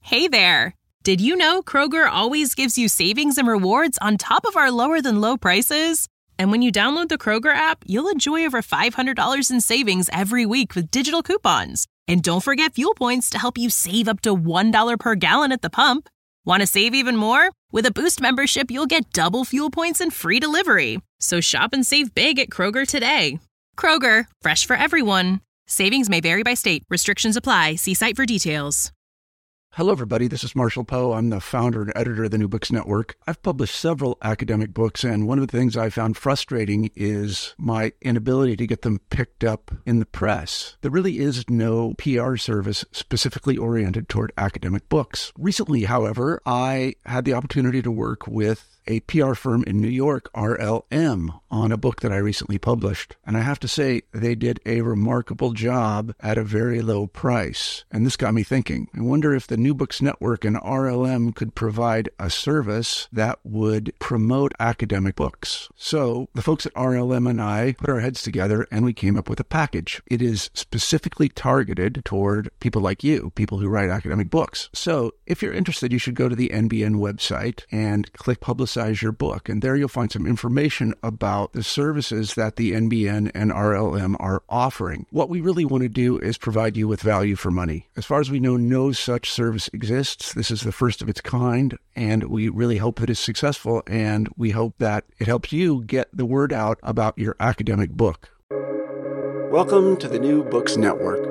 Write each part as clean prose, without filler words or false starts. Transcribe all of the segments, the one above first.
Hey there! Did you know Kroger always gives you savings and rewards on top of our lower-than-low prices? And when you download the Kroger app, you'll enjoy over $500 in savings every week with digital coupons. And don't forget fuel points to help you save up to $1 per gallon at the pump. Want to save even more? With a Boost membership, you'll get double fuel points and free delivery. So shop and save big at Kroger today. Kroger, fresh for everyone. Savings may vary by state. Restrictions apply. See site for details. Hello, everybody. This is Marshall Poe. I'm the founder and editor of the New Books Network. I've published several academic books, and one of the things I found frustrating is my inability to get them picked up in the press. There really is no PR service specifically oriented toward academic books. Recently, however, I had the opportunity to work with a PR firm in New York, RLM, on a book that I recently published. And I have to say, they did a remarkable job at a very low price. And this got me thinking. I wonder if the New Books Network and RLM could provide a service that would promote academic books. So the folks at RLM and I put our heads together and we came up with a package. It is specifically targeted toward people like you, people who write academic books. So if you're interested, you should go to the NBN website and click Publicize Your Book. And there you'll find some information about the services that the NBN and RLM are offering. What we really want to do is provide you with value for money. As far as we know, no such service exists. This is the first of its kind, and we really hope that it's successful, and we hope that it helps you get the word out about your academic book. Welcome to the New Books Network.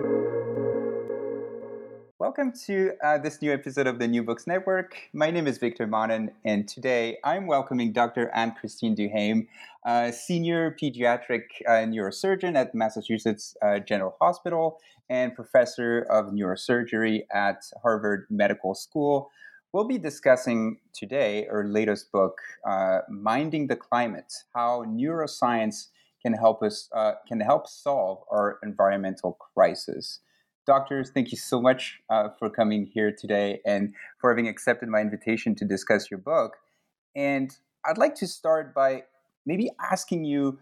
Welcome to this new episode of the New Books Network. My name is Victor Mannen, and today I'm welcoming Dr. Anne-Christine Duhaime, senior pediatric neurosurgeon at Massachusetts General Hospital and professor of neurosurgery at Harvard Medical School. We'll be discussing today her latest book, Minding the Climate: How Neuroscience can help solve our environmental crisis. Doctors, thank you so much for coming here today and for having accepted my invitation to discuss your book. And I'd like to start by maybe asking you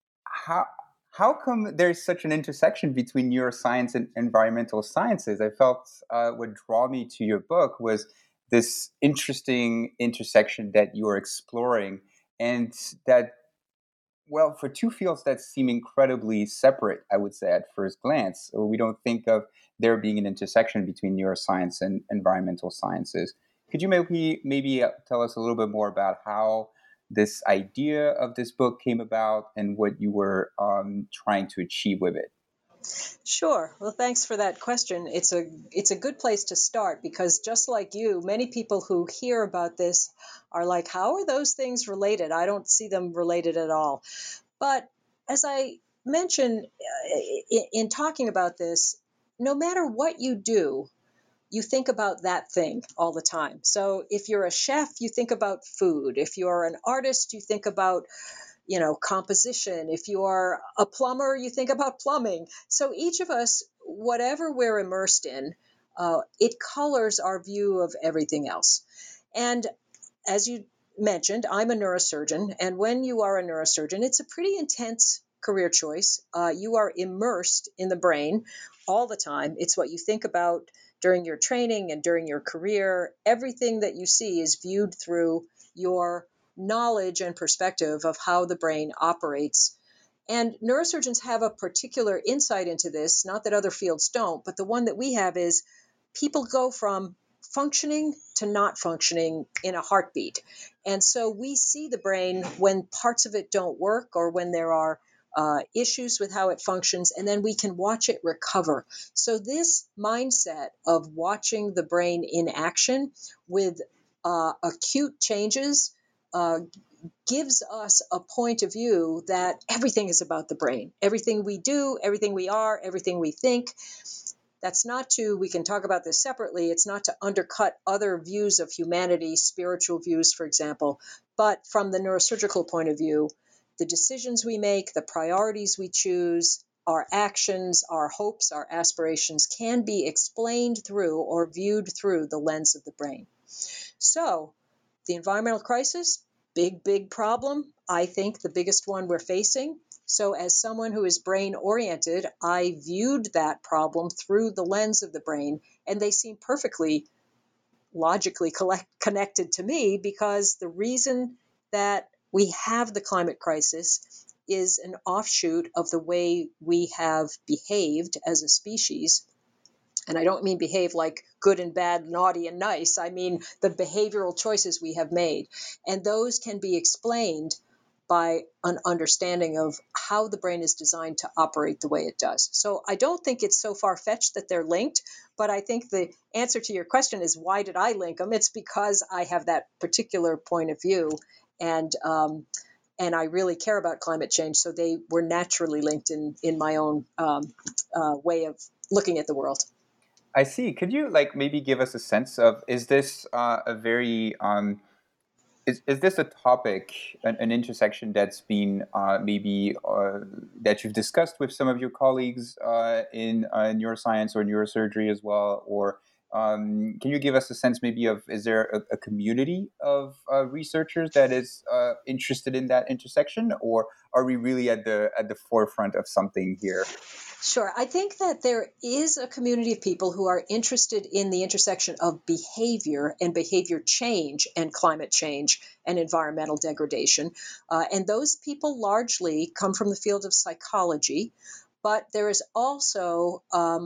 how come there's such an intersection between neuroscience and environmental sciences? I felt what drew me to your book was this interesting intersection that you are exploring, and that, well, for two fields that seem incredibly separate, I would say at first glance, we don't think of there being an intersection between neuroscience and environmental sciences. Could you maybe tell us a little bit more about how this idea of this book came about and what you were trying to achieve with it? Sure. Well, thanks for that question. It's a good place to start, because just like you, many people who hear about this are like, how are those things related? I don't see them related at all. But as I mentioned in talking about this, no matter what you do, you think about that thing all the time. So if you're a chef, you think about food. If you're an artist, you think about composition. If you are a plumber, you think about plumbing. So each of us, whatever we're immersed in, it colors our view of everything else. And as you mentioned, I'm a neurosurgeon. And when you are a neurosurgeon, it's a pretty intense career choice. You are immersed in the brain all the time. It's what you think about during your training and during your career. Everything that you see is viewed through your knowledge and perspective of how the brain operates. And neurosurgeons have a particular insight into this, not that other fields don't, but the one that we have is people go from functioning to not functioning in a heartbeat. And so we see the brain when parts of it don't work or when there are issues with how it functions, and then we can watch it recover. So this mindset of watching the brain in action with acute changes gives us a point of view that everything is about the brain. Everything we do, everything we are, everything we think. That's not to, we can talk about this separately, it's not to undercut other views of humanity, spiritual views, for example. But from the neurosurgical point of view, the decisions we make, the priorities we choose, our actions, our hopes, our aspirations can be explained through or viewed through the lens of the brain. So, the environmental crisis, big problem. I think the biggest one we're facing. So as someone who is brain-oriented, I viewed that problem through the lens of the brain, and they seem perfectly logically connected to me, because the reason that we have the climate crisis is an offshoot of the way we have behaved as a species. And I don't mean behave like good and bad, naughty and nice. I mean the behavioral choices we have made. And those can be explained by an understanding of how the brain is designed to operate the way it does. So I don't think it's so far-fetched that they're linked, but I think the answer to your question is, why did I link them? It's because I have that particular point of view, and I really care about climate change, so they were naturally linked in my own way of looking at the world. I see. Could you maybe give us a sense of, is this a very is this a topic, an intersection that's been maybe that you've discussed with some of your colleagues in neuroscience or neurosurgery as well? Or can you give us a sense maybe of, is there a community of researchers that is interested in that intersection, or are we really at the forefront of something here? Sure. I think that there is a community of people who are interested in the intersection of behavior and behavior change and climate change and environmental degradation. And those people largely come from the field of psychology. But there is also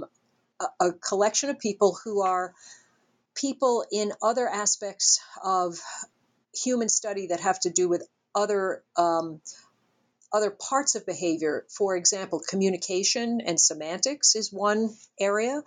a collection of people who are people in other aspects of human study that have to do with other parts of behavior. For example, communication and semantics is one area.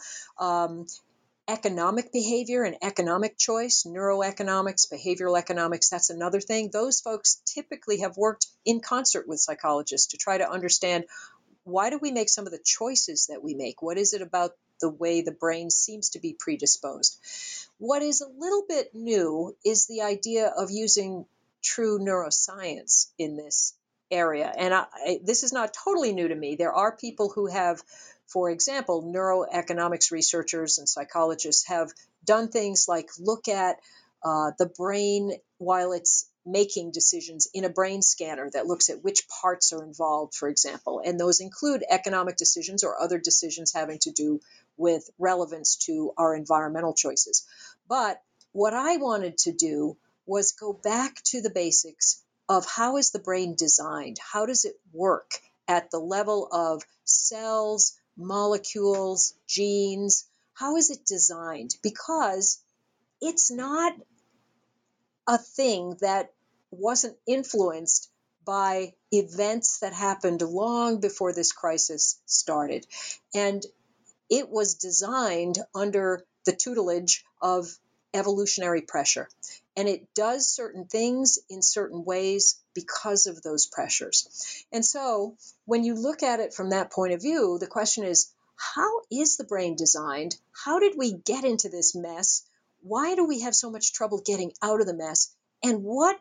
Economic behavior and economic choice, neuroeconomics, behavioral economics, that's another thing. Those folks typically have worked in concert with psychologists to try to understand, why do we make some of the choices that we make? What is it about the way the brain seems to be predisposed? What is a little bit new is the idea of using true neuroscience in this area. And this is not totally new to me. There are people who have, for example, neuroeconomics researchers and psychologists have done things like look at the brain while it's making decisions in a brain scanner that looks at which parts are involved, for example. And those include economic decisions or other decisions having to do with relevance to our environmental choices. But what I wanted to do was go back to the basics of how is the brain designed? How does it work at the level of cells, molecules, genes? How is it designed? Because it's not a thing that wasn't influenced by events that happened long before this crisis started. And it was designed under the tutelage of evolutionary pressure. And it does certain things in certain ways because of those pressures. And so when you look at it from that point of view, the question is, how is the brain designed? How did we get into this mess? Why do we have so much trouble getting out of the mess? And what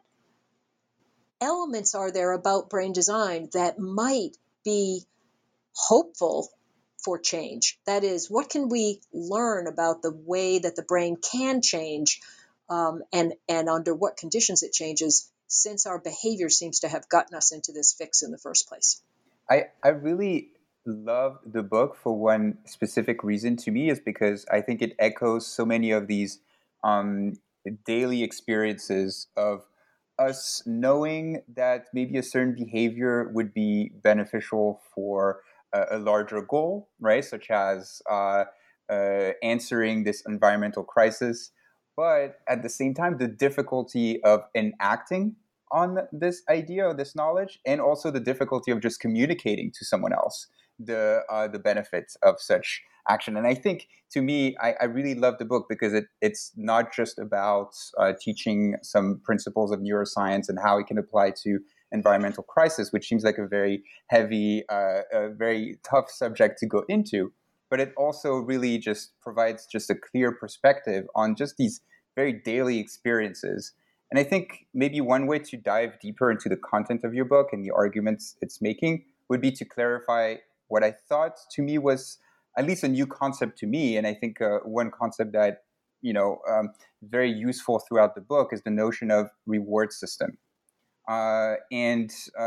elements are there about brain design that might be hopeful for change? That is, what can we learn about the way that the brain can change, and under what conditions it changes, since our behavior seems to have gotten us into this fix in the first place? I really love the book for one specific reason. To me, is because I think it echoes so many of these daily experiences of us knowing that maybe a certain behavior would be beneficial for a larger goal, right? Such as answering this environmental crisis, but at the same time, the difficulty of enacting on this idea or this knowledge, and also the difficulty of just communicating to someone else the benefits of such action. And I think, to me, I really love the book because it's not just about teaching some principles of neuroscience and how it can apply to environmental crisis, which seems like a very heavy, a very tough subject to go into, but it also really just provides just a clear perspective on just these very daily experiences. And I think maybe one way to dive deeper into the content of your book and the arguments it's making would be to clarify what I thought to me was at least a new concept to me. And I think one concept that, very useful throughout the book is the notion of reward system. And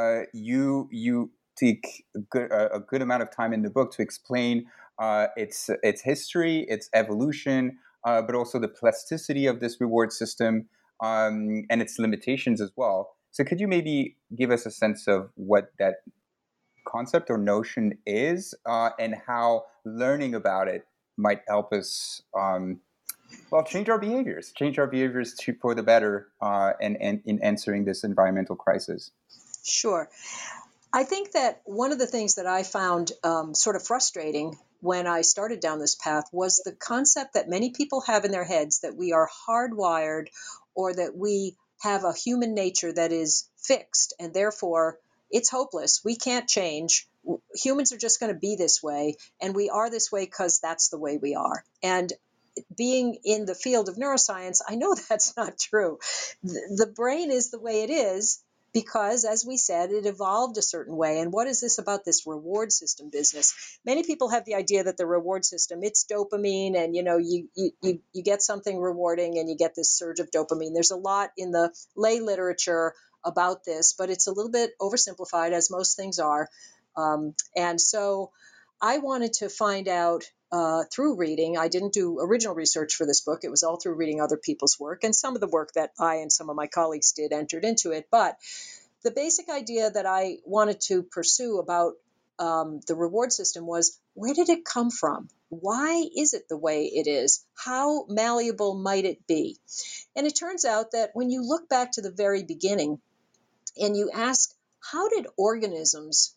you take a good amount of time in the book to explain its history, its evolution, but also the plasticity of this reward system and its limitations as well. So could you maybe give us a sense of what that concept or notion is and how learning about it might help us change our behaviors for the better and in answering this environmental crisis? Sure. I think that one of the things that I found sort of frustrating when I started down this path was the concept that many people have in their heads that we are hardwired or that we have a human nature that is fixed and therefore it's hopeless. We can't change. Humans are just going to be this way, and we are this way because that's the way we are. And being in the field of neuroscience, I know that's not true. The brain is the way it is because, as we said, it evolved a certain way. And what is this about this reward system business? Many people have the idea that the reward system, it's dopamine, and you get something rewarding and you get this surge of dopamine. There's a lot in the lay literature about this, but it's a little bit oversimplified, as most things are. And so I wanted to find out through reading. I didn't do original research for this book. It was all through reading other people's work, and some of the work that I and some of my colleagues did entered into it. But the basic idea that I wanted to pursue about the reward system was, where did it come from? Why is it the way it is? How malleable might it be? And it turns out that when you look back to the very beginning and you ask, how did organisms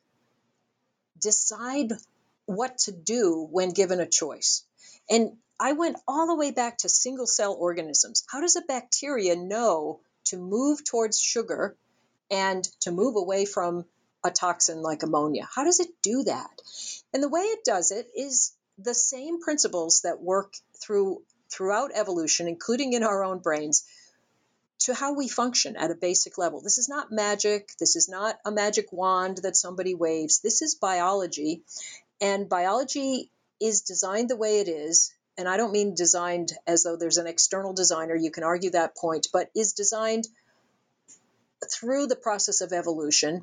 decide what to do when given a choice? And I went all the way back to single cell organisms. How does a bacteria know to move towards sugar and to move away from a toxin like ammonia? How does it do that? And the way it does it is the same principles that work throughout evolution, including in our own brains, to how we function at a basic level. This is not magic. This is not a magic wand that somebody waves. This is biology. And biology is designed the way it is. And I don't mean designed as though there's an external designer. You can argue that point, but is designed through the process of evolution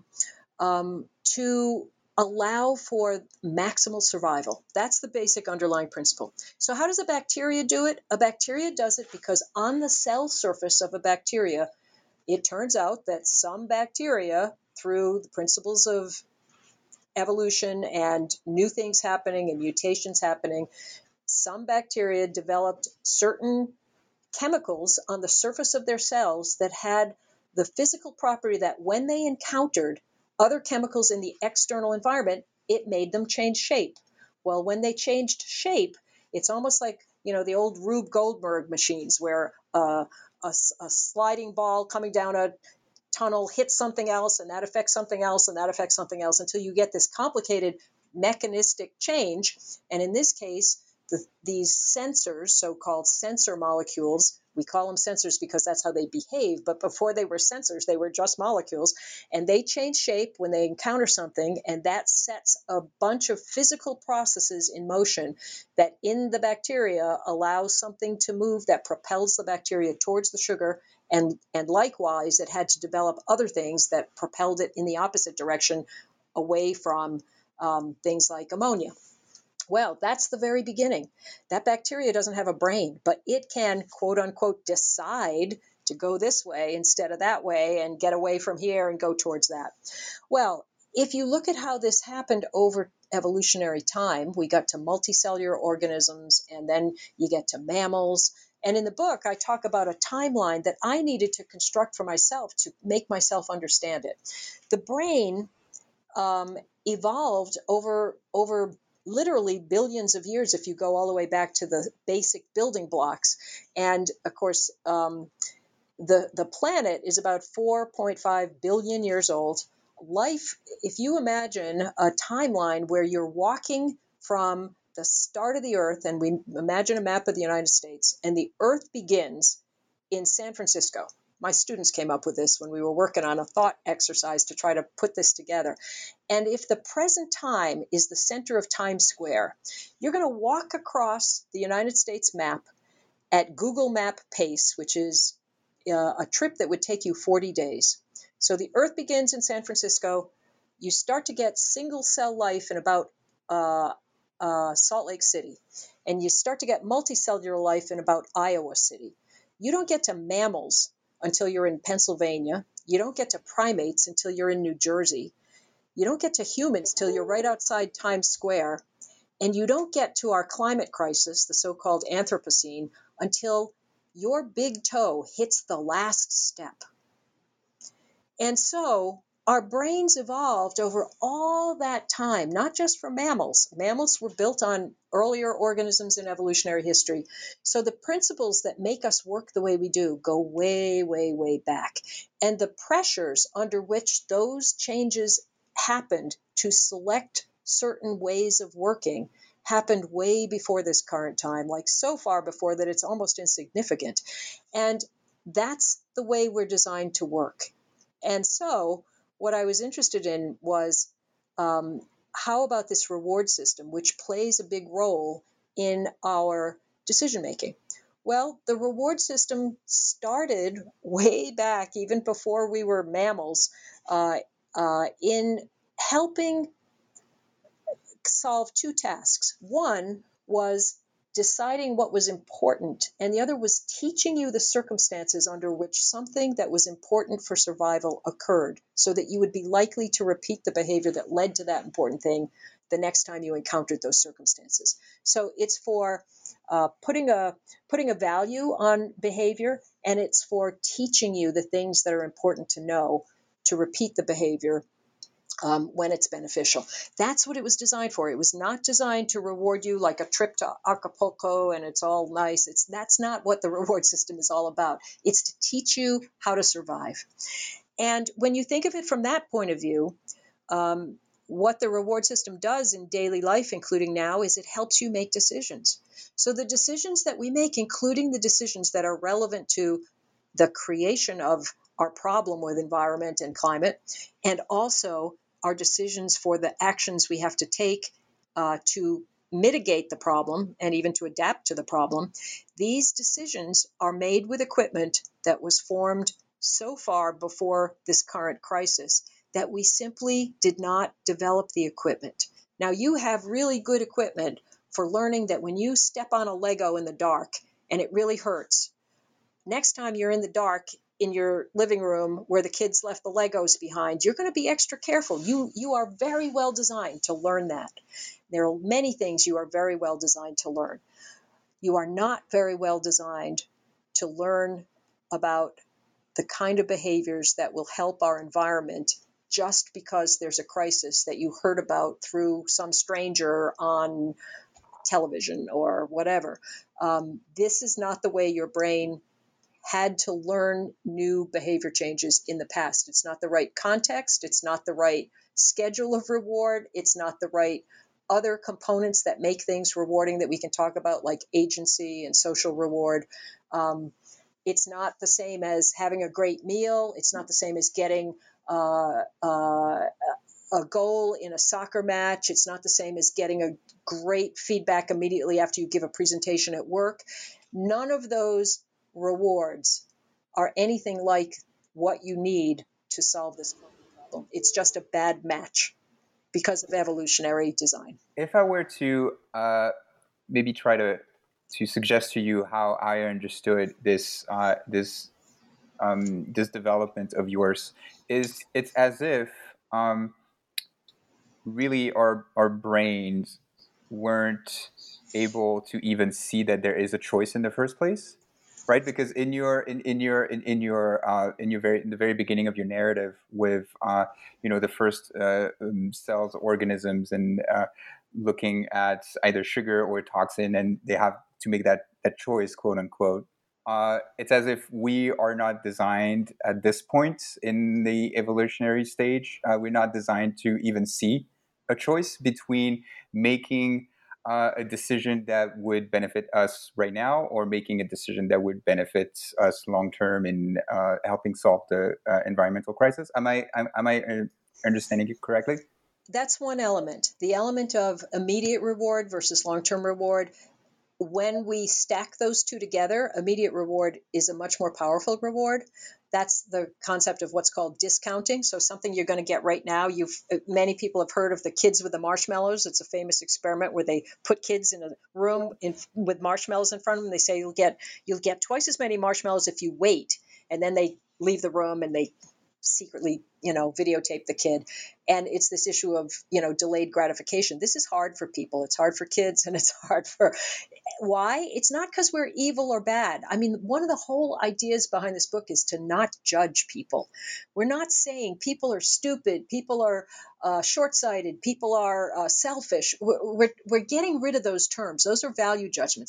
to allow for maximal survival. That's the basic underlying principle. So how does a bacteria do it? A bacteria does it because on the cell surface of a bacteria, it turns out that some bacteria, through the principles of evolution and new things happening and mutations happening, some bacteria developed certain chemicals on the surface of their cells that had the physical property that when they encountered other chemicals in the external environment, it made them change shape. Well, when they changed shape, it's almost like, the old Rube Goldberg machines where a sliding ball coming down a tunnel hits something else, and that affects something else, and that affects something else, until you get this complicated mechanistic change. And in this case, these sensors, so-called sensor molecules, we call them sensors because that's how they behave, but before they were sensors, they were just molecules, and they change shape when they encounter something, and that sets a bunch of physical processes in motion that in the bacteria allows something to move that propels the bacteria towards the sugar, and likewise, it had to develop other things that propelled it in the opposite direction away from things like ammonia. Well, that's the very beginning. That bacteria doesn't have a brain, but it can, quote unquote, decide to go this way instead of that way and get away from here and go towards that. Well, if you look at how this happened over evolutionary time, we got to multicellular organisms, and then you get to mammals. And in the book, I talk about a timeline that I needed to construct for myself to make myself understand it. The brain evolved over literally billions of years if you go all the way back to the basic building blocks. And of course, the planet is about 4.5 billion years old. Life, if you imagine a timeline where you're walking from the start of the Earth, and we imagine a map of the United States, and the Earth begins in San Francisco. My students came up with this when we were working on a thought exercise to try to put this together. And if the present time is the center of Times Square, you're going to walk across the United States map at Google Map pace, which is a trip that would take you 40 days. So the Earth begins in San Francisco. You start to get single cell life in about Salt Lake City, and you start to get multicellular life in about Iowa City. You don't get to mammals until you're in Pennsylvania. You don't get to primates until you're in New Jersey. You don't get to humans till you're right outside Times Square. And you don't get to our climate crisis, the so-called Anthropocene, until your big toe hits the last step. And so our brains evolved over all that time, not just for mammals. Mammals were built on earlier organisms in evolutionary history. So the principles that make us work the way we do go way, way, way back. And the pressures under which those changes happened to select certain ways of working happened way before this current time, like so far before that it's almost insignificant. And that's the way we're designed to work. And so what I was interested in was how about this reward system, which plays a big role in our decision making? Well, the reward system started way back, even before we were mammals, in helping solve two tasks. One was deciding what was important, and the other was teaching you the circumstances under which something that was important for survival occurred, so that you would be likely to repeat the behavior that led to that important thing the next time you encountered those circumstances. So it's for putting a value on behavior, and it's for teaching you the things that are important to know to repeat the behavior when it's beneficial. That's what it was designed for. It was not designed to reward you like a trip to Acapulco and it's all nice. That's not what the reward system is all about. It's to teach you how to survive. And when you think of it from that point of view, what the reward system does in daily life, including now, is it helps you make decisions. So the decisions that we make, including the decisions that are relevant to the creation of our problem with environment and climate, and also our decisions for the actions we have to take to mitigate the problem and even to adapt to the problem, these decisions are made with equipment that was formed so far before this current crisis that we simply did not develop the equipment. Now, you have really good equipment for learning that when you step on a Lego in the dark and it really hurts, next time you're in the dark in your living room where the kids left the Legos behind, you're going to be extra careful. You are very well designed to learn that. There are many things you are very well designed to learn. You are not very well designed to learn about the kind of behaviors that will help our environment just because there's a crisis that you heard about through some stranger on television or whatever. This is not the way your brain had to learn new behavior changes in the past. It's not the right context. It's not the right schedule of reward. It's not the right other components that make things rewarding that we can talk about, like agency and social reward. It's not the same as having a great meal. It's not the same as getting a goal in a soccer match. It's not the same as getting a great feedback immediately after you give a presentation at work. None of those rewards are anything like what you need to solve this problem. It's just a bad match because of evolutionary design. If I were to maybe try to suggest to you how I understood this development of yours, it's as if really our brains weren't able to even see that there is a choice in the first place, right? Because in the very beginning of your narrative with the first cells, organisms, and looking at either sugar or toxin, and they have to make that choice, quote unquote. It's as if we are not designed at this point in the evolutionary stage. We're not designed to even see a choice between making a decision that would benefit us right now or making a decision that would benefit us long term in helping solve the environmental crisis. Am I understanding it correctly? That's one element. The element of immediate reward versus long-term reward. when we stack those two together, immediate reward is a much more powerful reward. That's the concept of what's called discounting. So something you're going to get right now. Many people have heard of the kids with the marshmallows. It's a famous experiment where they put kids in a room with marshmallows in front of them. They say you'll get twice as many marshmallows if you wait, and then they leave the room and they secretly, videotape the kid. And it's this issue of, delayed gratification. This is hard for people. It's hard for kids, and it's hard for why? It's not because we're evil or bad. I mean, one of the whole ideas behind this book is to not judge people. We're not saying people are stupid, people are short-sighted, people are selfish. We're getting rid of those terms. Those are value judgments.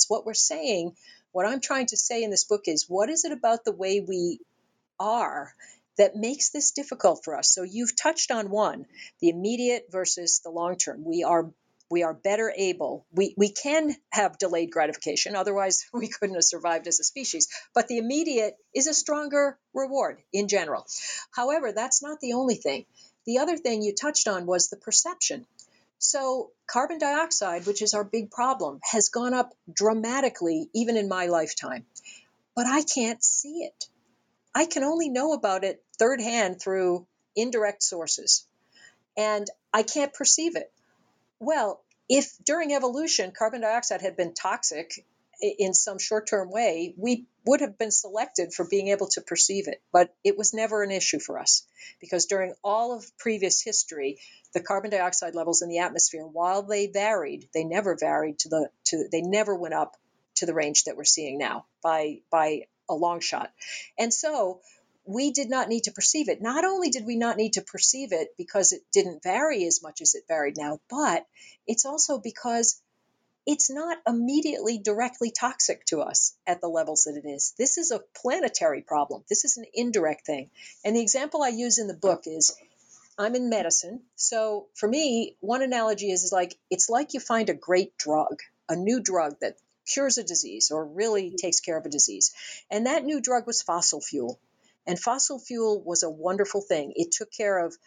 What I'm trying to say in this book is, what is it about the way we are that makes this difficult for us? So you've touched on one, the immediate versus the long term. We are better able. We can have delayed gratification. Otherwise, we couldn't have survived as a species. But the immediate is a stronger reward in general. However, that's not the only thing. The other thing you touched on was the perception. So carbon dioxide, which is our big problem, has gone up dramatically even in my lifetime. But I can't see it. I can only know about it third hand through indirect sources, and I can't perceive it. Well, if during evolution carbon dioxide had been toxic in some short-term way, we would have been selected for being able to perceive it. But it was never an issue for us, because during all of previous history, the carbon dioxide levels in the atmosphere, while they varied, they never varied they never went up to the range that we're seeing now by a long shot. And so we did not need to perceive it. Not only did we not need to perceive it because it didn't vary as much as it varied now, but it's also because it's not immediately directly toxic to us at the levels that it is. This is a planetary problem. This is an indirect thing. And the example I use in the book is, I'm in medicine. So for me, one analogy is like, it's like you find a great drug, a new drug that cures a disease or really takes care of a disease. And that new drug was fossil fuel. And fossil fuel was a wonderful thing. It took care of,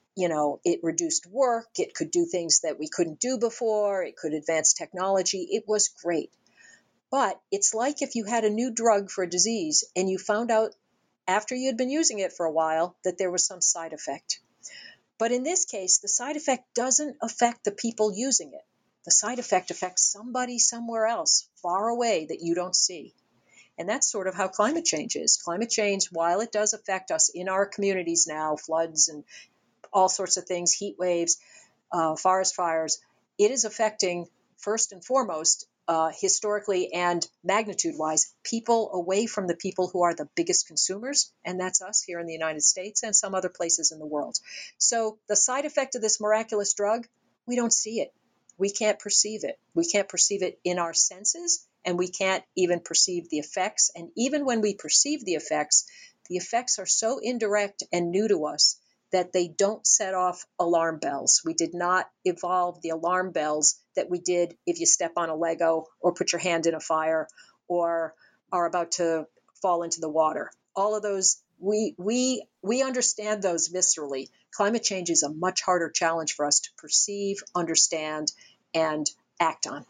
it reduced work. It could do things that we couldn't do before. It could advance technology. It was great. But it's like if you had a new drug for a disease and you found out after you had been using it for a while that there was some side effect. But in this case, the side effect doesn't affect the people using it. The side effect affects somebody somewhere else, far away, that you don't see. And that's sort of how climate change is. Climate change, while it does affect us in our communities now, floods and all sorts of things, heat waves, forest fires, it is affecting, first and foremost, historically and magnitude-wise, people away from the people who are the biggest consumers, and that's us here in the United States and some other places in the world. So the side effect of this miraculous drug, we don't see it. We can't perceive it. We can't perceive it in our senses, and we can't even perceive the effects. And even when we perceive the effects are so indirect and new to us that they don't set off alarm bells. We did not evolve the alarm bells that we did if you step on a Lego or put your hand in a fire or are about to fall into the water. All of those, we understand those viscerally. Climate change is a much harder challenge for us to perceive, understand, and act on.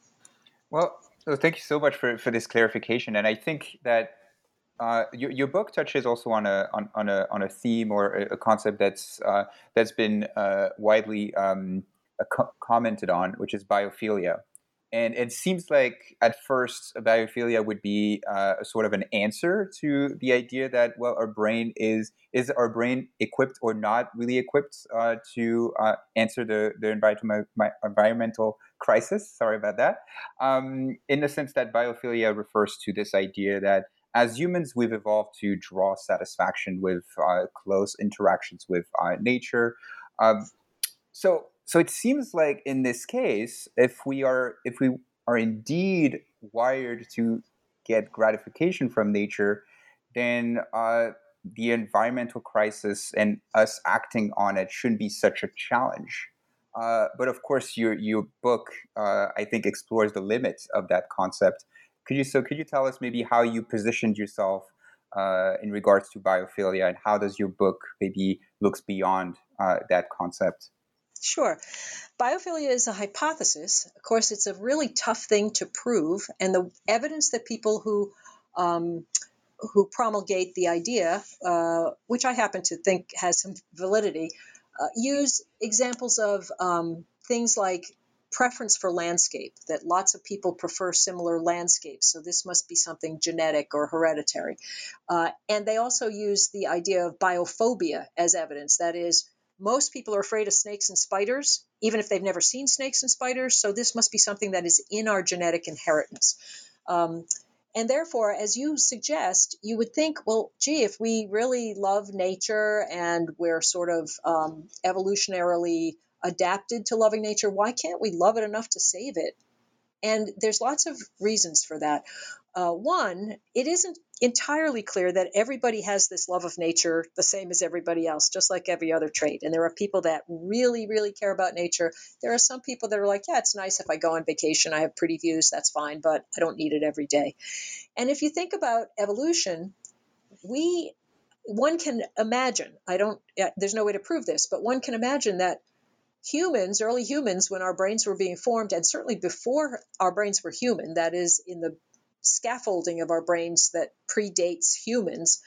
Well, thank you so much for this clarification. And I think that your book touches also on a theme or a concept that's been widely commented on, which is biophilia. And it seems like at first biophilia would be a sort of an answer to the idea that, well, our brain is our brain equipped or not really equipped to answer the environmental crisis. Sorry about that. In the sense that biophilia refers to this idea that as humans, we've evolved to draw satisfaction with close interactions with nature. So it seems like in this case, if we are indeed wired to get gratification from nature, then the environmental crisis and us acting on it shouldn't be such a challenge. But of course, your book, I think, explores the limits of that concept. Could you tell us maybe how you positioned yourself in regards to biophilia, and how does your book maybe looks beyond that concept? Sure. Biophilia is a hypothesis. Of course, it's a really tough thing to prove, and the evidence that people who promulgate the idea, which I happen to think has some validity, use examples of things like preference for landscape, that lots of people prefer similar landscapes, so this must be something genetic or hereditary. And they also use the idea of biophobia as evidence. That is, most people are afraid of snakes and spiders, even if they've never seen snakes and spiders, so this must be something that is in our genetic inheritance. And therefore, as you suggest, you would think, well, gee, if we really love nature and we're sort of evolutionarily adapted to loving nature, why can't we love it enough to save it? And there's lots of reasons for that. One, it isn't entirely clear that everybody has this love of nature the same as everybody else, just like every other trait. And there are people that really, really care about nature. There are some people that are like, yeah, it's nice if I go on vacation, I have pretty views, that's fine, but I don't need it every day. And if you think about evolution, one can imagine, there's no way to prove this, but one can imagine that early humans, when our brains were being formed, and certainly before our brains were human, that is, in the scaffolding of our brains that predates humans,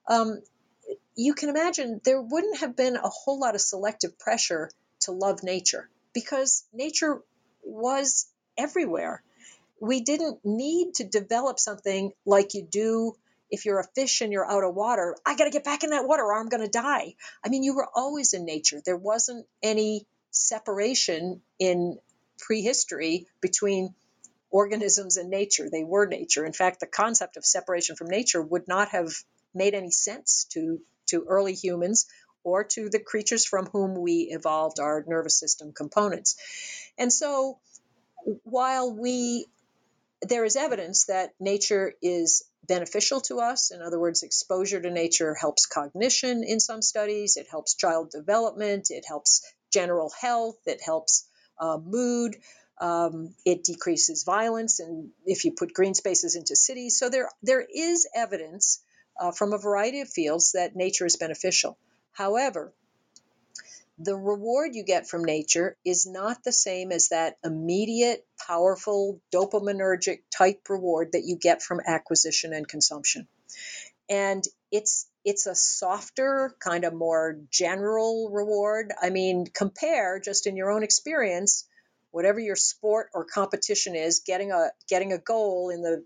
you can imagine there wouldn't have been a whole lot of selective pressure to love nature, because nature was everywhere. We didn't need to develop something like you do if you're a fish and you're out of water. I got to get back in that water or I'm going to die. I mean, you were always in nature. There wasn't any separation in prehistory between organisms and nature. They were nature. In fact, the concept of separation from nature would not have made any sense to early humans or to the creatures from whom we evolved our nervous system components. And so while there is evidence that nature is beneficial to us, in other words, exposure to nature helps cognition in some studies, it helps child development, it helps general health, it helps mood, it decreases violence, and if you put green spaces into cities. So there is evidence from a variety of fields that nature is beneficial. However, the reward you get from nature is not the same as that immediate, powerful, dopaminergic type reward that you get from acquisition and consumption. And it's a softer, kind of more general reward. I mean, compare just in your own experience, whatever your sport or competition is, getting a goal in the,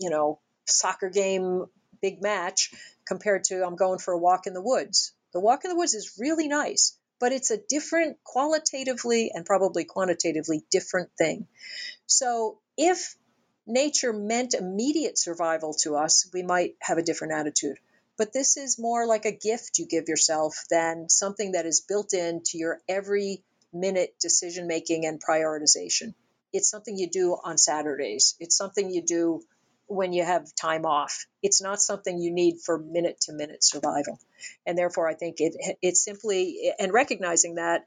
soccer game, big match, compared to I'm going for a walk in the woods. The walk in the woods is really nice, but it's a different, qualitatively and probably quantitatively different thing. So if nature meant immediate survival to us, we might have a different attitude. But this is more like a gift you give yourself than something that is built into your every minute decision-making and prioritization. It's something you do on Saturdays. It's something you do when you have time off. It's not something you need for minute-to-minute survival. And therefore, I think it simply, and recognizing that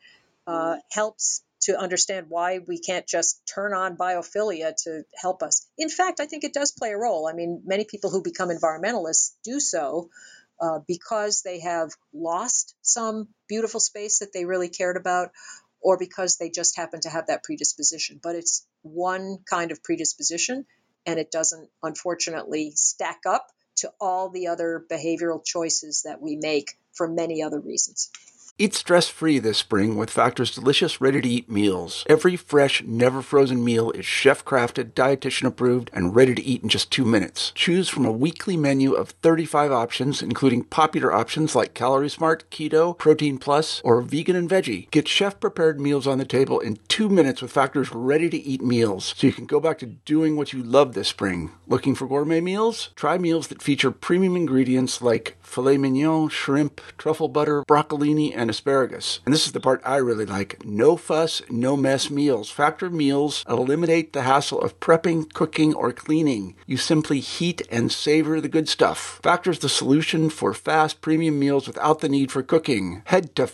helps to understand why we can't just turn on biophilia to help us. In fact, I think it does play a role. I mean, many people who become environmentalists do so because they have lost some beautiful space that they really cared about, or because they just happen to have that predisposition. But it's one kind of predisposition, and it doesn't, unfortunately, stack up to all the other behavioral choices that we make for many other reasons. Eat stress-free this spring with Factor's delicious, ready-to-eat meals. Every fresh, never-frozen meal is chef-crafted, dietitian-approved, and ready to eat in just 2 minutes. Choose from a weekly menu of 35 options, including popular options like Calorie Smart, Keto, Protein Plus, or Vegan and Veggie. Get chef-prepared meals on the table in 2 minutes with Factor's ready-to-eat meals, so you can go back to doing what you love this spring. Looking for gourmet meals? Try meals that feature premium ingredients like filet mignon, shrimp, truffle butter, broccolini, and asparagus. And this is the part I really like. No fuss, no mess meals. Factor meals eliminate the hassle of prepping, cooking, or cleaning. You simply heat and savor the good stuff. Factor's the solution for fast premium meals without the need for cooking. Head to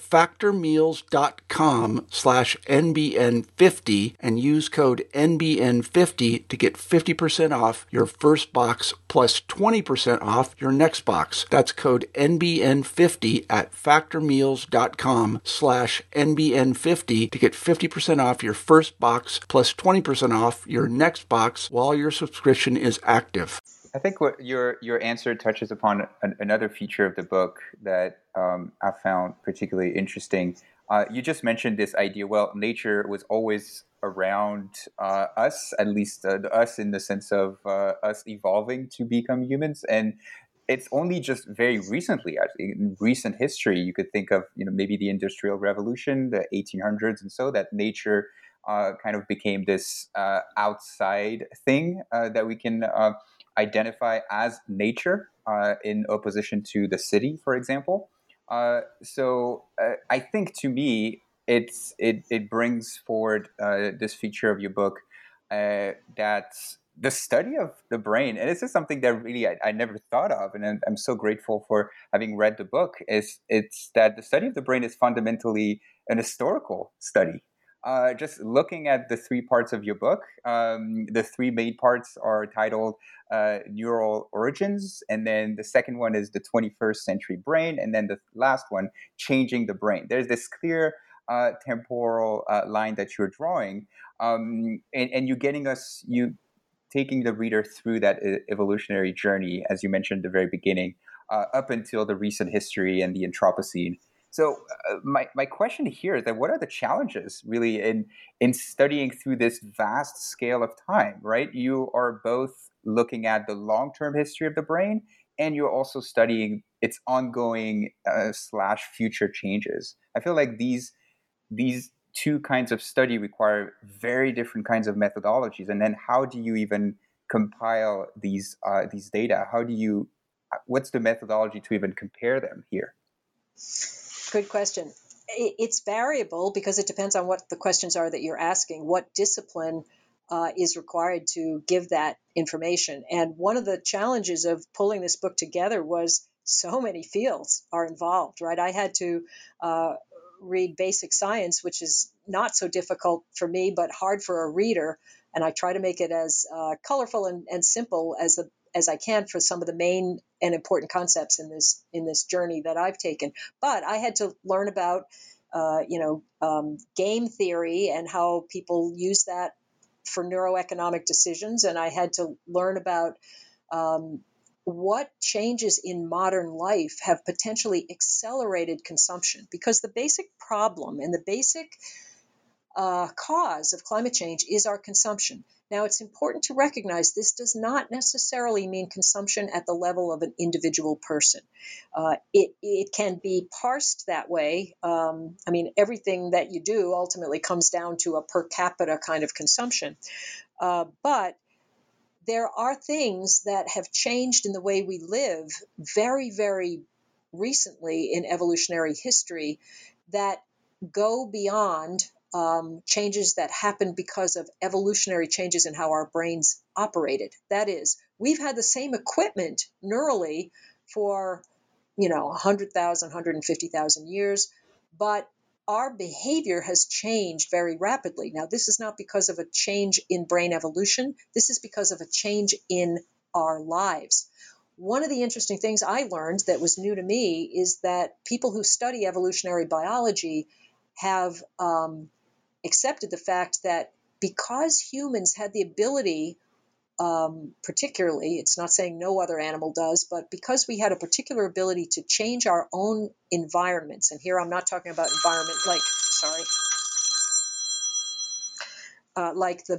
factormeals.com/NBN50 and use code NBN50 to get 50% off your first box plus 20% off your next box. That's code NBN50 at factormeals.com/NBN50. nubooks.com/NBN50 to get 50% off your first box plus 20% off your next box while your subscription is active. I think what your answer touches upon another feature of the book that I found particularly interesting. You just mentioned this idea. Well, nature was always around us, at least us in the sense of us evolving to become humans, and it's only just very recently, actually, in recent history, you could think of maybe the Industrial Revolution, the 1800s, and so that nature kind of became this outside thing that we can identify as nature in opposition to the city, for example. So I think to me, it brings forward this feature of your book that the study of the brain, and this is something that really I never thought of, and I'm so grateful for having read the book, it's that the study of the brain is fundamentally an historical study. Just looking at the three parts of your book, the three main parts are titled Neural Origins, and then the second one is the 21st Century Brain, and then the last one, Changing the Brain. There's this clear temporal line that you're drawing, and you taking the reader through that evolutionary journey, as you mentioned at the very beginning, up until the recent history and the Anthropocene. So my question here is that what are the challenges really in studying through this vast scale of time, right? You are both looking at the long-term history of the brain, and you're also studying its ongoing / future changes. I feel like these two kinds of study require very different kinds of methodologies. And then how do you even compile these data? What's the methodology to even compare them here? Good question. It's variable because it depends on what the questions are that you're asking, what discipline is required to give that information. And one of the challenges of pulling this book together was so many fields are involved, right? I had to read basic science, which is not so difficult for me, but hard for a reader. And I try to make it as colorful and simple as I can for some of the main and important concepts in this journey that I've taken. But I had to learn about, game theory and how people use that for neuroeconomic decisions. And I had to learn about what changes in modern life have potentially accelerated consumption, because the basic problem and the basic cause of climate change is our consumption. Now, it's important to recognize this does not necessarily mean consumption at the level of an individual person. It can be parsed that way. Everything that you do ultimately comes down to a per capita kind of consumption. But there are things that have changed in the way we live very, very recently in evolutionary history that go beyond changes that happened because of evolutionary changes in how our brains operated. That is, we've had the same equipment neurally for 100,000, 150,000 years, but our behavior has changed very rapidly. Now, this is not because of a change in brain evolution. This is because of a change in our lives. One of the interesting things I learned that was new to me is that people who study evolutionary biology have accepted the fact that because humans had the ability, particularly, it's not saying no other animal does, but because we had a particular ability to change our own environments, and here I'm not talking about environment like the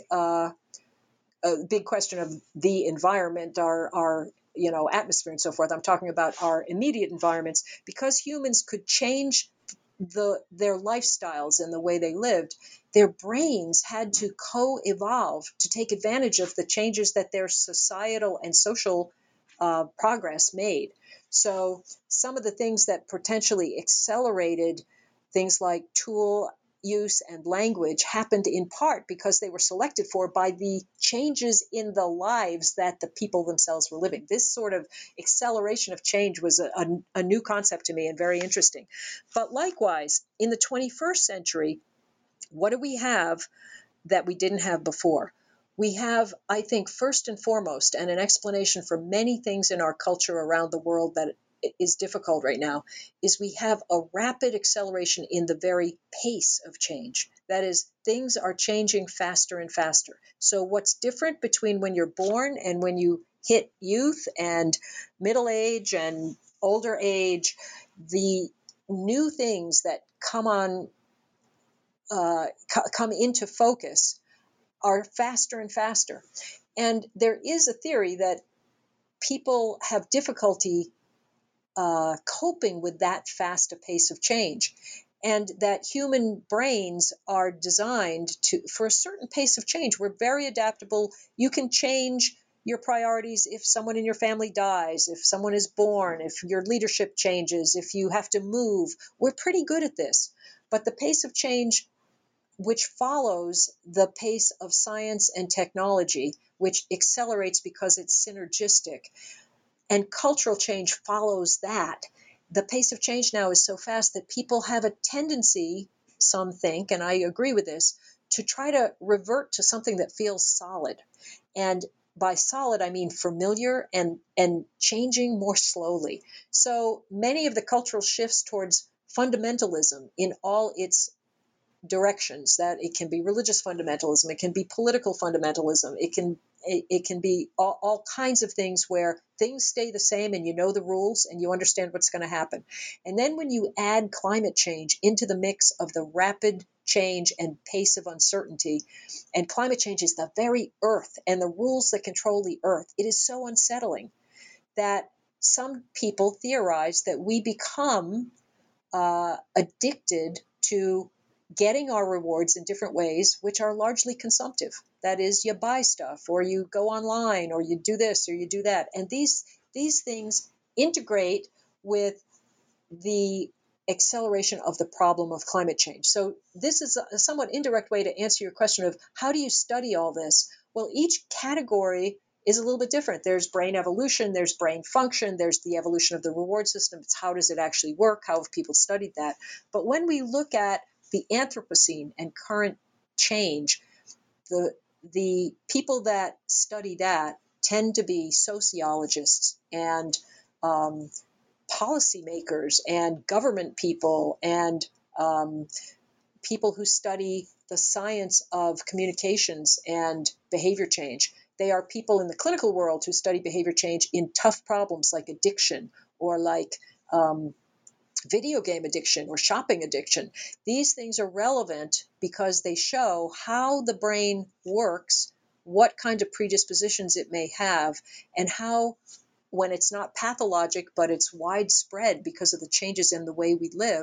big question of the environment, our atmosphere and so forth. I'm talking about our immediate environments. Because humans could change their lifestyles and the way they lived, their brains had to co-evolve to take advantage of the changes that their societal and social progress made. So some of the things that potentially accelerated things like tool use and language happened in part because they were selected for by the changes in the lives that the people themselves were living. This sort of acceleration of change was a new concept to me and very interesting. But likewise, in the 21st century, what do we have that we didn't have before? We have, I think, first and foremost, and an explanation for many things in our culture around the world that is difficult right now is we have a rapid acceleration in the very pace of change. That is, things are changing faster and faster. So what's different between when you're born and when you hit youth and middle age and older age, the new things that come into focus are faster and faster. And there is a theory that people have difficulty coping with that fast a pace of change, and that human brains are designed for a certain pace of change. We're very adaptable. You can change your priorities if someone in your family dies, if someone is born, if your leadership changes, if you have to move. We're pretty good at this. But the pace of change, which follows the pace of science and technology, which accelerates because it's synergistic, and cultural change follows that. The pace of change now is so fast that people have a tendency, some think, and I agree with this, to try to revert to something that feels solid. And by solid, I mean familiar and changing more slowly. So many of the cultural shifts towards fundamentalism in all its directions, that it can be religious fundamentalism, it can be political fundamentalism, it can be all kinds of things where things stay the same and you know the rules and you understand what's going to happen. And then when you add climate change into the mix of the rapid change and pace of uncertainty, and climate change is the very earth and the rules that control the earth, it is so unsettling that some people theorize that we become addicted to getting our rewards in different ways, which are largely consumptive. That is, you buy stuff, or you go online, or you do this, or you do that. And these things integrate with the acceleration of the problem of climate change. So this is a somewhat indirect way to answer your question of how do you study all this? Well, each category is a little bit different. There's brain evolution, there's brain function, there's the evolution of the reward system. It's how does it actually work? How have people studied that? But when we look at the Anthropocene and current change, the people that study that tend to be sociologists and policymakers and government people and people who study the science of communications and behavior change. They are people in the clinical world who study behavior change in tough problems like addiction or like video game addiction or shopping addiction. These things are relevant because they show how the brain works, what kind of predispositions it may have, and how, when it's not pathologic, but it's widespread because of the changes in the way we live,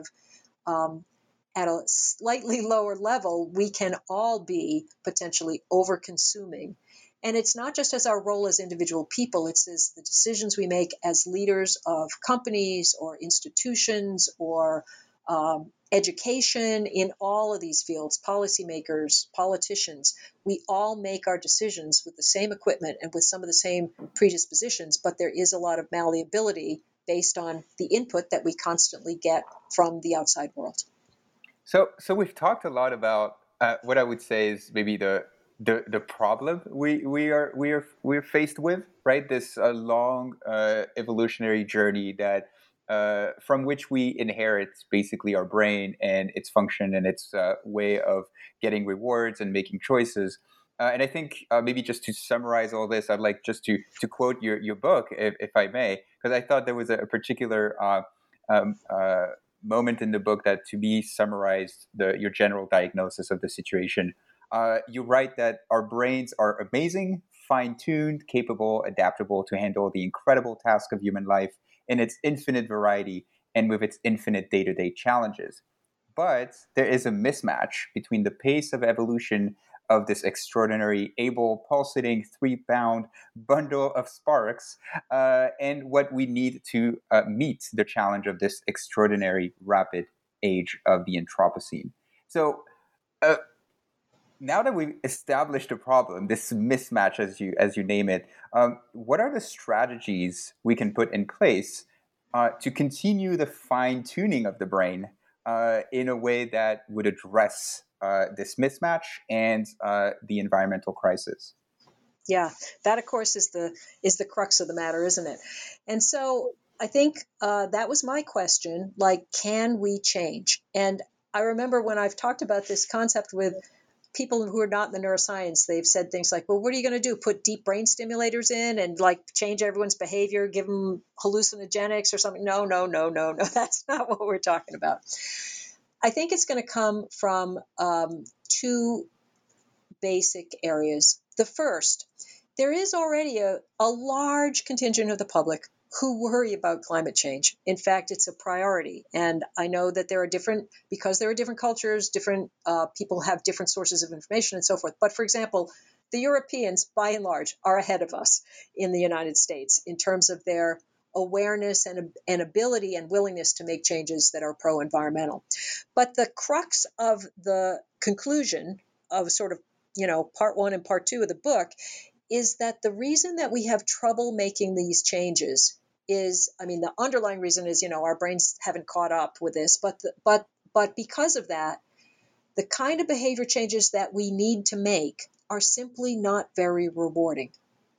at a slightly lower level, we can all be potentially over-consuming. And it's not just as our role as individual people, it's as the decisions we make as leaders of companies or institutions or education in all of these fields, policymakers, politicians. We all make our decisions with the same equipment and with some of the same predispositions, but there is a lot of malleability based on the input that we constantly get from the outside world. So we've talked a lot about what I would say is maybe the problem we're faced with, right? This long evolutionary journey that from which we inherit basically our brain and its function and its way of getting rewards and making choices. And I think maybe just to summarize all this, I'd like just to quote your book, if I may, because I thought there was a particular moment in the book that to me summarized your general diagnosis of the situation. You write that our brains are amazing, fine-tuned, capable, adaptable to handle the incredible task of human life in its infinite variety and with its infinite day-to-day challenges. But there is a mismatch between the pace of evolution of this extraordinary, able, pulsating, 3-pound bundle of sparks, and what we need to meet the challenge of this extraordinary, rapid age of the Anthropocene. So now that we've established a problem, this mismatch, as you name it, what are the strategies we can put in place to continue the fine-tuning of the brain in a way that would address this mismatch and the environmental crisis? Yeah, that of course is the crux of the matter, isn't it? And so I think that was my question, like, can we change? And I remember when I've talked about this concept with people who are not in the neuroscience, they've said things like, well, what are you going to do? Put deep brain stimulators in and like change everyone's behavior, give them hallucinogenics or something? No. That's not what we're talking about. I think it's going to come from two basic areas. The first, there is already a large contingent of the public who worry about climate change. In fact, it's a priority. And I know that because there are different cultures, different people have different sources of information and so forth. But for example, the Europeans, by and large, are ahead of us in the United States in terms of their awareness and ability and willingness to make changes that are pro-environmental. But the crux of the conclusion of sort of, part 1 and part 2 of the book is that the reason that we have trouble making these changes is, the underlying reason is, our brains haven't caught up with this, but because of that, the kind of behavior changes that we need to make are simply not very rewarding.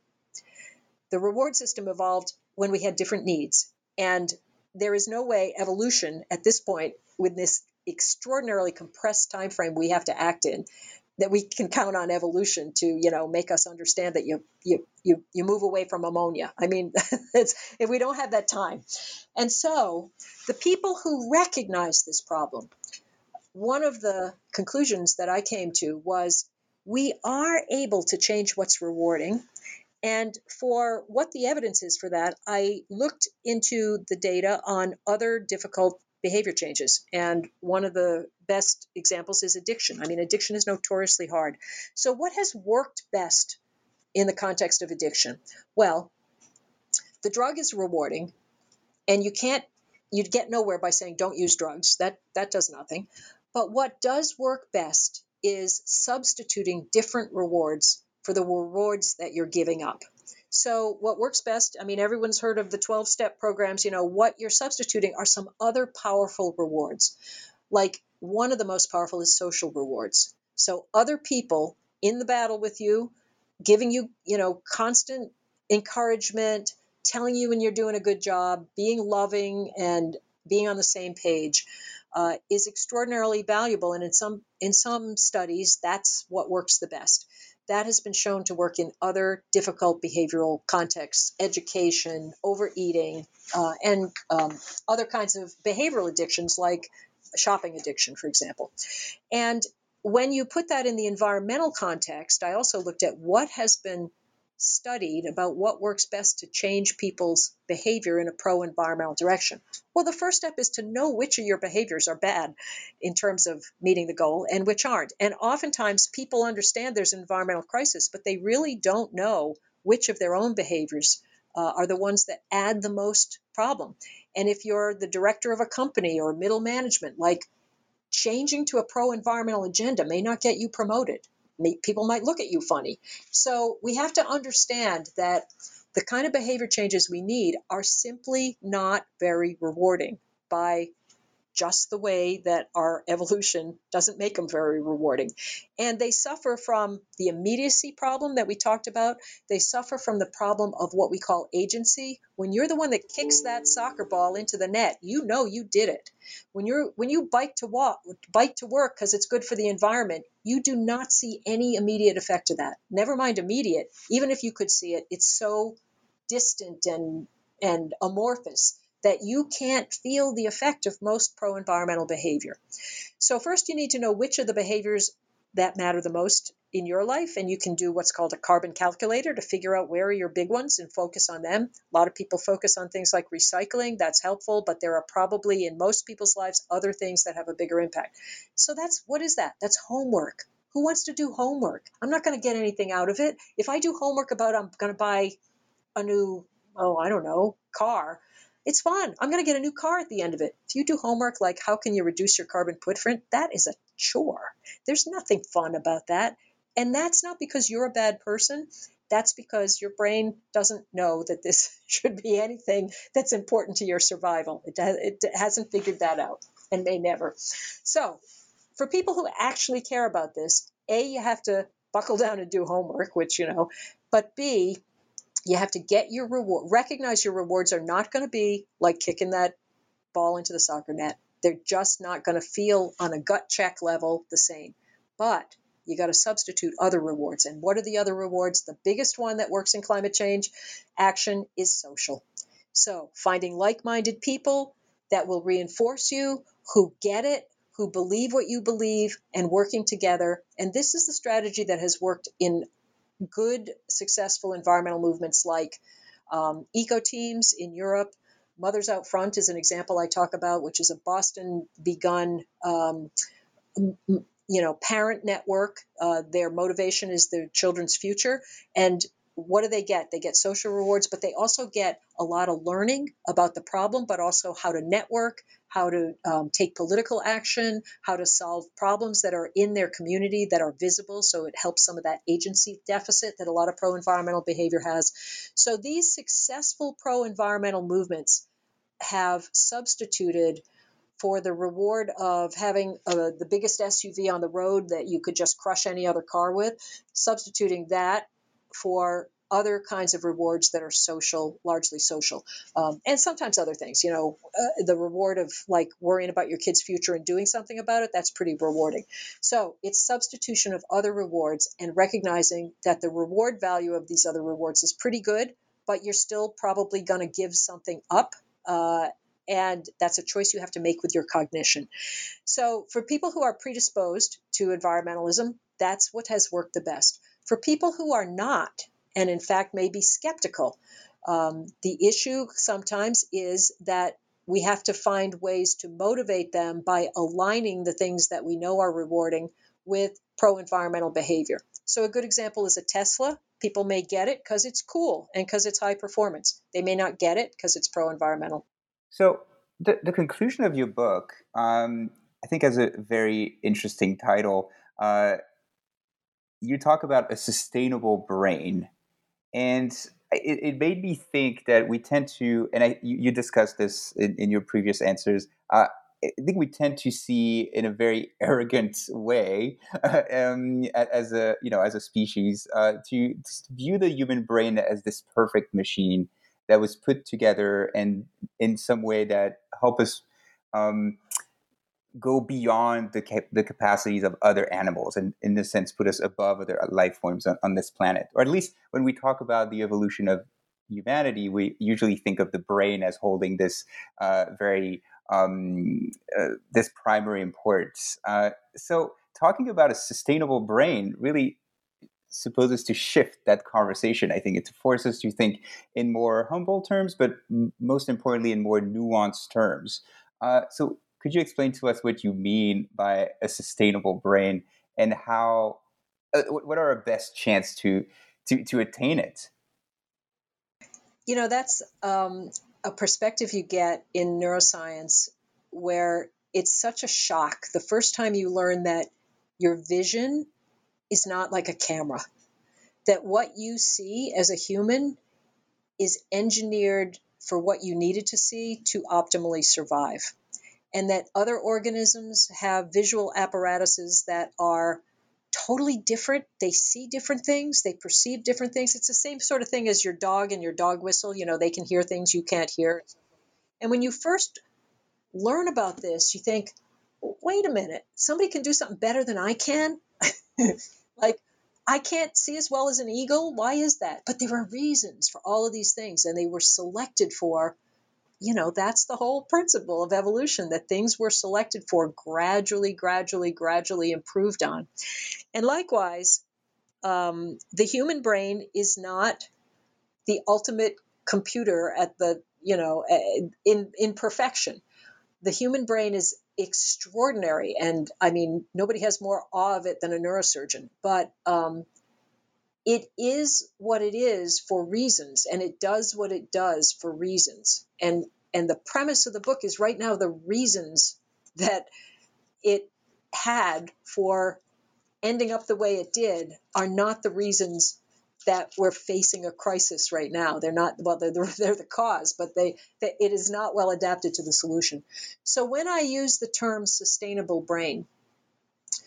The reward system evolved when we had different needs, and there is no way evolution at this point, with this extraordinarily compressed time frame we have to act in, that we can count on evolution to, make us understand that you move away from ammonia. We don't have that time. And so the people who recognize this problem, one of the conclusions that I came to was we are able to change what's rewarding. And for what the evidence is for that, I looked into the data on other difficult behavior changes. And one of the best examples is addiction. Addiction is notoriously hard. So what has worked best in the context of addiction? Well, the drug is rewarding, and you'd get nowhere by saying don't use drugs. That does nothing. But what does work best is substituting different rewards for the rewards that you're giving up. So what works best, everyone's heard of the 12-step programs. What you're substituting are some other powerful rewards. Like one of the most powerful is social rewards. So other people in the battle with you, giving you, constant encouragement, telling you when you're doing a good job, being loving and being on the same page is extraordinarily valuable. And in some studies, that's what works the best. That has been shown to work in other difficult behavioral contexts, education, overeating, and other kinds of behavioral addictions like shopping addiction, for example. And when you put that in the environmental context, I also looked at what has been studied about what works best to change people's behavior in a pro-environmental direction. Well, the first step is to know which of your behaviors are bad in terms of meeting the goal and which aren't. And oftentimes people understand there's an environmental crisis, but they really don't know which of their own behaviors are the ones that add the most problem. And if you're the director of a company or middle management, like changing to a pro-environmental agenda may not get you promoted. People might look at you funny. So we have to understand that the kind of behavior changes we need are simply not very rewarding by just the way that our evolution doesn't make them very rewarding. And they suffer from the immediacy problem that we talked about. They suffer from the problem of what we call agency. When you're the one that kicks that soccer ball into the net, you know you did it. When you bike to work because it's good for the environment, you do not see any immediate effect of that. Never mind immediate. Even if you could see it, it's so distant and amorphous that you can't feel the effect of most pro-environmental behavior. So first you need to know which of the behaviors that matter the most in your life, and you can do what's called a carbon calculator to figure out where are your big ones and focus on them. A lot of people focus on things like recycling. That's helpful, but there are probably in most people's lives other things that have a bigger impact. So what is that? That's homework. Who wants to do homework? I'm not going to get anything out of it. If I do homework about I'm going to buy a new, car, it's fun. I'm going to get a new car at the end of it. If you do homework like how can you reduce your carbon footprint, that is a chore. There's nothing fun about that. And that's not because you're a bad person. That's because your brain doesn't know that this should be anything that's important to your survival. It hasn't figured that out and may never. So for people who actually care about this, A, you have to buckle down and do homework, which, but B, You have to get your reward, recognize your rewards are not going to be like kicking that ball into the soccer net. They're just not going to feel on a gut check level the same. But you got to substitute other rewards. And what are the other rewards? The biggest one that works in climate change action is social. So finding like-minded people that will reinforce you, who get it, who believe what you believe, and working together. And this is the strategy that has worked in good, successful environmental movements like eco teams in Europe. Mothers Out Front is an example I talk about, which is a Boston-begun parent network. Their motivation is their children's future. And what do they get? They get social rewards, but they also get a lot of learning about the problem, but also how to network, how to take political action, how to solve problems that are in their community that are visible. So it helps some of that agency deficit that a lot of pro-environmental behavior has. So these successful pro-environmental movements have substituted for the reward of having the biggest SUV on the road that you could just crush any other car with, substituting that for other kinds of rewards that are social, largely social, and sometimes other things. The reward of like worrying about your kid's future and doing something about it, that's pretty rewarding. So it's substitution of other rewards and recognizing that the reward value of these other rewards is pretty good, but you're still probably going to give something up. And that's a choice you have to make with your cognition. So for people who are predisposed to environmentalism, that's what has worked the best. For people who are not, and in fact may be skeptical, the issue sometimes is that we have to find ways to motivate them by aligning the things that we know are rewarding with pro-environmental behavior. So a good example is a Tesla. People may get it because it's cool and because it's high performance. They may not get it because it's pro-environmental. So the conclusion of your book, I think, has a very interesting title. You talk about a sustainable brain, and it made me think that we tend to, and you discussed this in your previous answers. I think we tend to see in a very arrogant way, as a species, to view the human brain as this perfect machine that was put together and in some way that help us go beyond the capacities of other animals, and in this sense put us above other life forms on this planet. Or at least when we talk about the evolution of humanity, we usually think of the brain as holding this this primary importance. So talking about a sustainable brain really supposes to shift that conversation. I think it forces us to think in more humble terms, but most importantly in more nuanced terms. So could you explain to us what you mean by a sustainable brain, and how what are our best chance to attain it? That's a perspective you get in neuroscience where it's such a shock the first time you learn that your vision is not like a camera, that what you see as a human is engineered for what you needed to see to optimally survive, and that other organisms have visual apparatuses that are totally different. They see different things, they perceive different things. It's the same sort of thing as your dog and your dog whistle. They can hear things you can't hear. And when you first learn about this, you think, wait a minute, somebody can do something better than I can? Like, I can't see as well as an eagle. Why is that? But there are reasons for all of these things, and they were selected for. That's the whole principle of evolution, that things were selected for gradually improved on. And likewise, the human brain is not the ultimate computer at the, in perfection. The human brain is extraordinary. And I mean, nobody has more awe of it than a neurosurgeon, but it is what it is for reasons, and it does what it does for reasons. And the premise of the book is right now the reasons that it had for ending up the way it did are not the reasons that we're facing a crisis right now. They're not, well, they're the cause, but it is not well adapted to the solution. So when I use the term sustainable brain,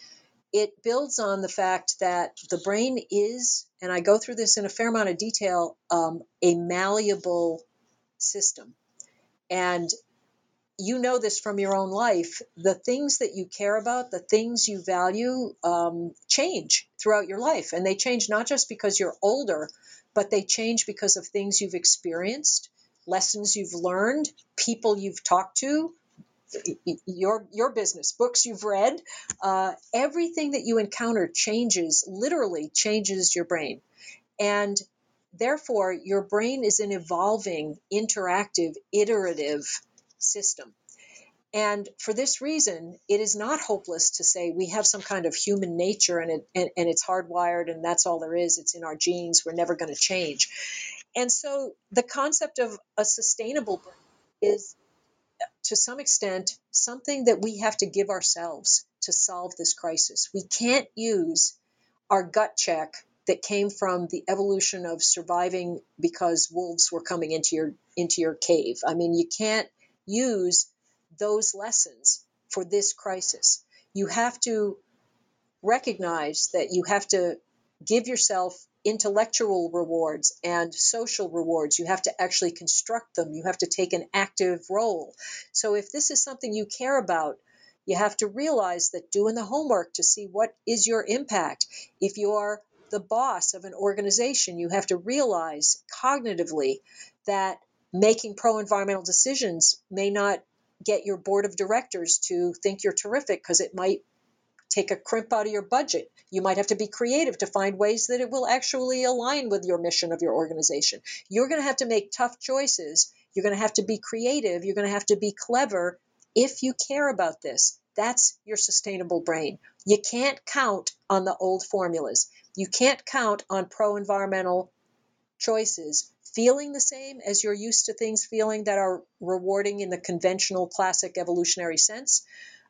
it builds on the fact that the brain is, and I go through this in a fair amount of detail, a malleable system. And you know this from your own life. The things that you care about, the things you value, change throughout your life. And they change not just because you're older, but they change because of things you've experienced, lessons you've learned, people you've talked to, your business, books you've read. Everything that you encounter literally changes your brain. And therefore, your brain is an evolving, interactive, iterative system. And for this reason, it is not hopeless to say we have some kind of human nature and it's hardwired and that's all there is. It's in our genes. We're never going to change. And so the concept of a sustainable brain is, to some extent, something that we have to give ourselves to solve this crisis. We can't use our gut check that came from the evolution of surviving because wolves were coming into your cave. I mean, you can't use those lessons for this crisis. You have to recognize that you have to give yourself intellectual rewards and social rewards. You have to actually construct them. You have to take an active role. So if this is something you care about, you have to realize that doing the homework to see what is your impact. If you're the boss of an organization, you have to realize cognitively that making pro-environmental decisions may not get your board of directors to think you're terrific because it might take a crimp out of your budget. You might have to be creative to find ways that it will actually align with your mission of your organization. You're going to have to make tough choices. You're going to have to be creative. You're going to have to be clever if you care about this. That's your sustainable brain. You can't count on the old formulas. You can't count on pro-environmental choices feeling the same as you're used to things feeling that are rewarding in the conventional classic evolutionary sense.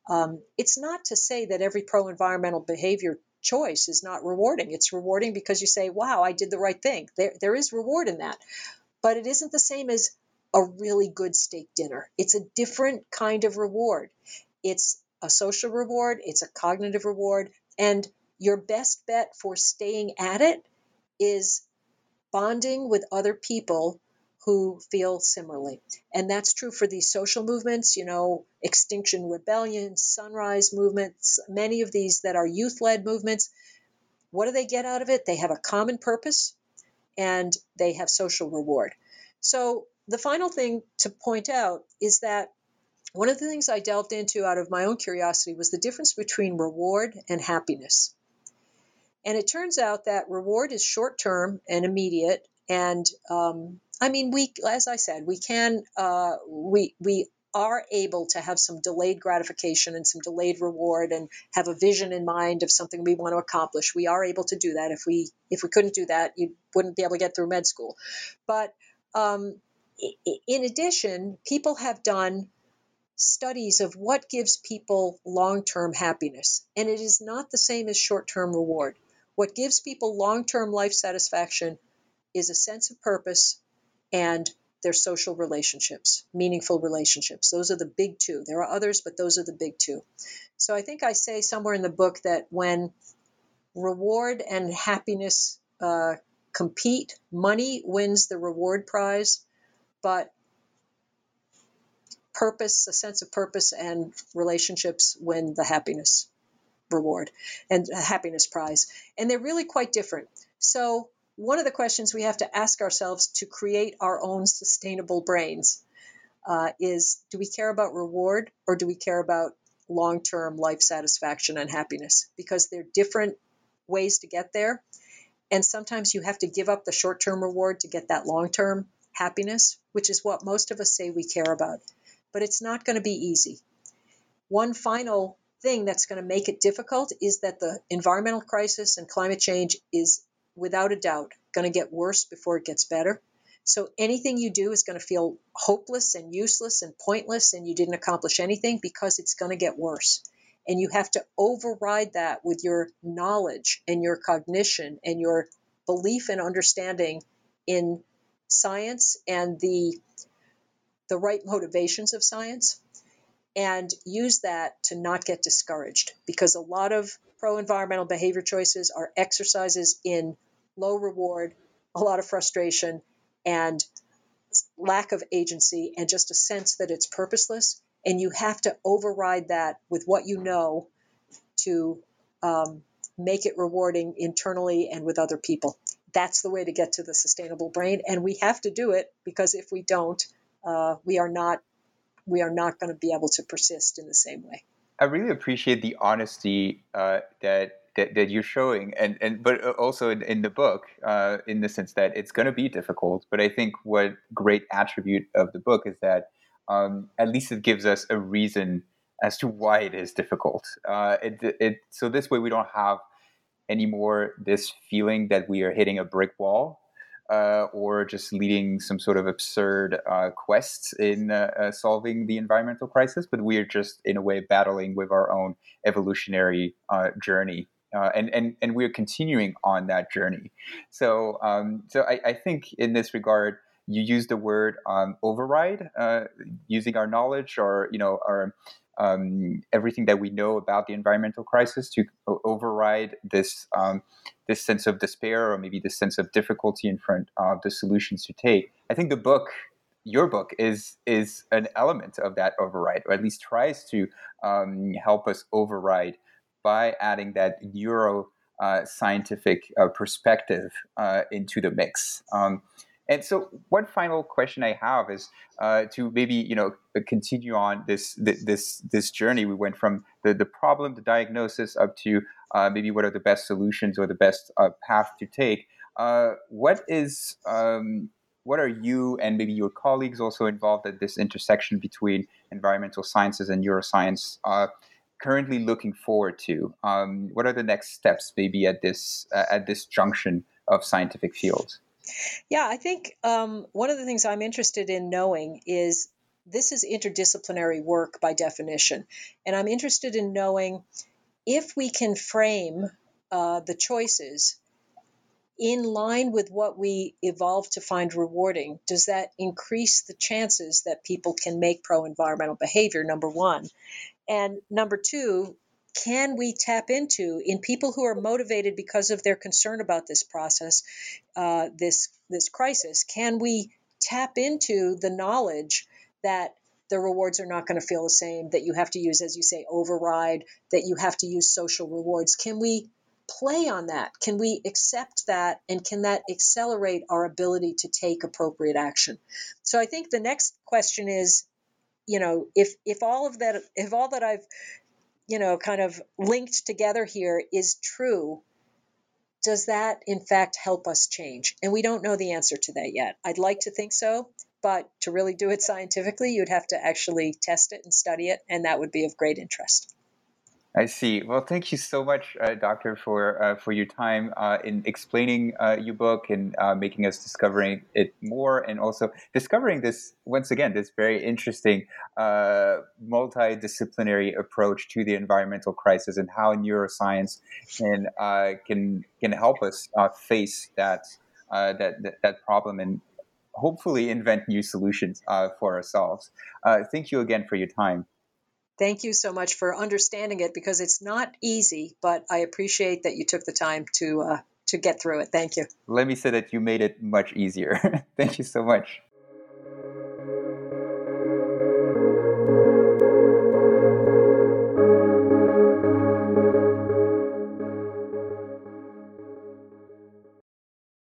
It's not to say that every pro-environmental behavior choice is not rewarding. It's rewarding because you say, wow, I did the right thing. There is reward in that. But it isn't the same as a really good steak dinner. It's a different kind of reward. It's a social reward. It's a cognitive reward. And your best bet for staying at it is bonding with other people who feel similarly. And that's true for these social movements, Extinction Rebellion, Sunrise movements, many of these that are youth-led movements. What do they get out of it? They have a common purpose and they have social reward. So the final thing to point out is that one of the things I delved into out of my own curiosity was the difference between reward and happiness. And it turns out that reward is short-term and immediate. And as I said, we are able to have some delayed gratification and some delayed reward and have a vision in mind of something we want to accomplish. We are able to do that. If we couldn't do that, you wouldn't be able to get through med school. But in addition, people have done studies of what gives people long-term happiness. And it is not the same as short-term reward. What gives people long-term life satisfaction is a sense of purpose and their social relationships, meaningful relationships. Those are the big two. There are others, but those are the big two. So I think I say somewhere in the book that when reward and happiness compete, money wins the reward prize, but purpose, a sense of purpose and relationships win the happiness reward and happiness prize. And they're really quite different. So one of the questions we have to ask ourselves to create our own sustainable brains is, do we care about reward or do we care about long-term life satisfaction and happiness? Because they're different ways to get there. And sometimes you have to give up the short-term reward to get that long-term happiness, which is what most of us say we care about. But it's not going to be easy. One final thing that's going to make it difficult is that the environmental crisis and climate change is, without a doubt, going to get worse before it gets better. So anything you do is going to feel hopeless and useless and pointless, and you didn't accomplish anything because it's going to get worse. And you have to override that with your knowledge and your cognition and your belief and understanding in science and the right motivations of science, and use that to not get discouraged, because a lot of pro-environmental behavior choices are exercises in low reward, a lot of frustration, and lack of agency, and just a sense that it's purposeless. And you have to override that with what you know to make it rewarding internally and with other people. That's the way to get to the sustainable brain, and we have to do it, because if we don't, we are not going to be able to persist in the same way. I really appreciate the honesty that you're showing, and but also in the book, in the sense that it's going to be difficult. But I think what great attribute of the book is that at least it gives us a reason as to why it is difficult. So this way we don't have anymore this feeling that we are hitting a brick wall, or just leading some sort of absurd quests in solving the environmental crisis, but we are just in a way battling with our own evolutionary journey. And we're continuing on that journey. So I think in this regard, you use the word override, using our knowledge, or our everything that we know about the environmental crisis to override this this sense of despair, or maybe this sense of difficulty in front of the solutions to take. I think your book is an element of that override, or at least tries to help us override by adding that neuro scientific perspective into the mix. And so, one final question I have is to maybe continue on this journey. We went from the problem, the diagnosis, up to maybe what are the best solutions or the best path to take. What are you and maybe your colleagues also involved at this intersection between environmental sciences and neuroscience currently looking forward to? What are the next steps maybe at this junction of scientific fields? Yeah, I think one of the things I'm interested in knowing is this is interdisciplinary work by definition. And I'm interested in knowing if we can frame the choices in line with what we evolved to find rewarding. Does that increase the chances that people can make pro-environmental behavior, number one? And number two, can we tap into, in people who are motivated because of their concern about this process, this crisis, can we tap into the knowledge that the rewards are not going to feel the same, that you have to use, as you say, override, that you have to use social rewards? Can we play on that? Can we accept that? And can that accelerate our ability to take appropriate action? So I think the next question is, if all that I've kind of linked together here is true, does that in fact help us change? And we don't know the answer to that yet. I'd like to think so, but to really do it scientifically, you'd have to actually test it and study it, and that would be of great interest. I see. Well, thank you so much, Doctor, for your time in explaining your book and making us discovering it more, and also discovering this, once again, this very interesting multidisciplinary approach to the environmental crisis, and how neuroscience can help us face that problem and hopefully invent new solutions for ourselves. Thank you again for your time. Thank you so much for understanding it, because it's not easy, but I appreciate that you took the time to get through it. Thank you. Let me say that you made it much easier. Thank you so much.